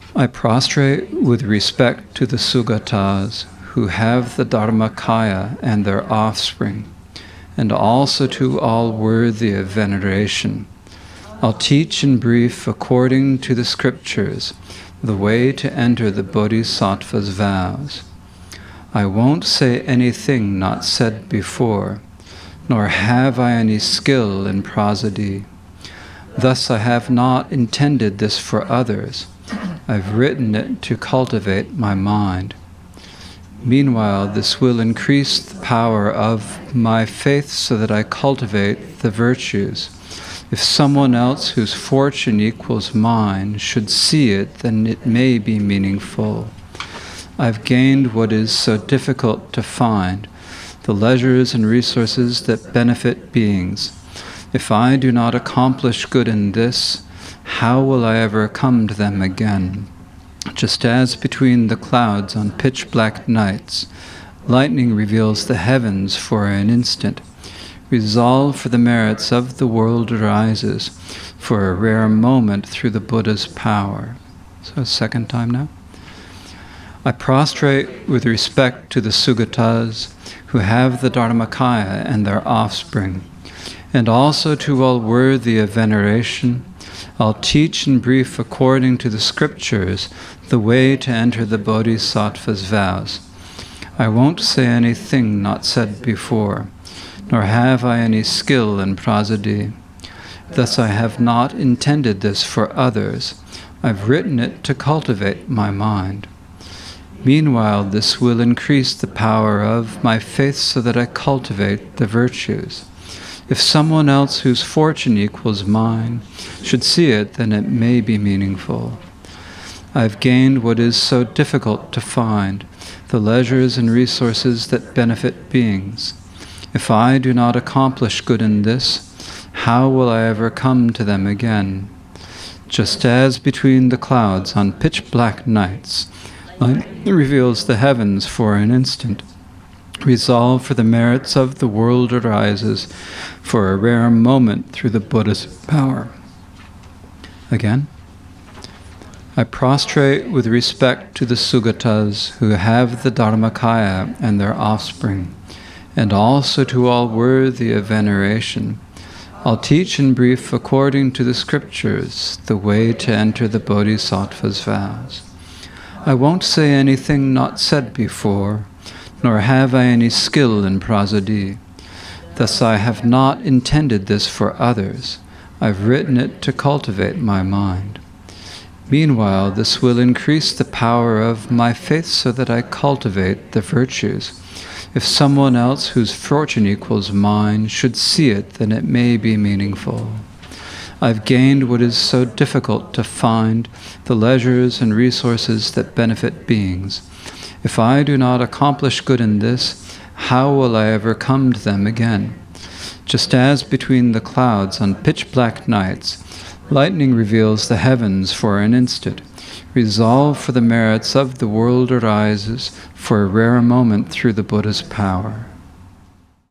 I prostrate with respect to the Sugatas, who have the Dharmakaya and their offspring, and also to all worthy of veneration. I'll teach in brief, according to the scriptures, the way to enter the Bodhisattva's vows. I won't say anything not said before, nor have I any skill in prosody. Thus I have not intended this for others. I've written it to cultivate my mind. Meanwhile, this will increase the power of my faith so that I cultivate the virtues. If someone else whose fortune equals mine should see it, then it may be meaningful. I've gained what is so difficult to find, the leisures and resources that benefit beings. If I do not accomplish good in this, how will I ever come to them again? Just as between the clouds on pitch-black nights, lightning reveals the heavens for an instant, resolve for the merits of the world arises for a rare moment through the Buddha's power. So second time now. I prostrate with respect to the Sugatas, who have the Dharmakaya and their offspring, and also to all worthy of veneration. I'll teach in brief, according to the scriptures, the way to enter the Bodhisattva's vows. I won't say anything not said before, nor have I any skill in prosody. Thus I have not intended this for others. I've written it to cultivate my mind. Meanwhile, this will increase the power of my faith so that I cultivate the virtues. If someone else whose fortune equals mine should see it, then it may be meaningful. I've gained what is so difficult to find, the leisures and resources that benefit beings. If I do not accomplish good in this, how will I ever come to them again? Just as between the clouds on pitch-black nights, light reveals the heavens for an instant, resolve for the merits of the world arises for a rare moment through the Buddha's power. Again. I prostrate with respect to the Sugatas, who have the Dharmakaya and their offspring, and also to all worthy of veneration. I'll teach in brief, according to the scriptures, the way to enter the Bodhisattva's vows. I won't say anything not said before, nor have I any skill in prosody. Thus I have not intended this for others. I've written it to cultivate my mind. Meanwhile, this will increase the power of my faith so that I cultivate the virtues. If someone else whose fortune equals mine should see it, then it may be meaningful. I've gained what is so difficult to find, the leisures and resources that benefit beings. If I do not accomplish good in this, how will I ever come to them again? Just as between the clouds on pitch-black nights, lightning reveals the heavens for an instant, resolve for the merits of the world arises for a rare moment through the Buddha's power.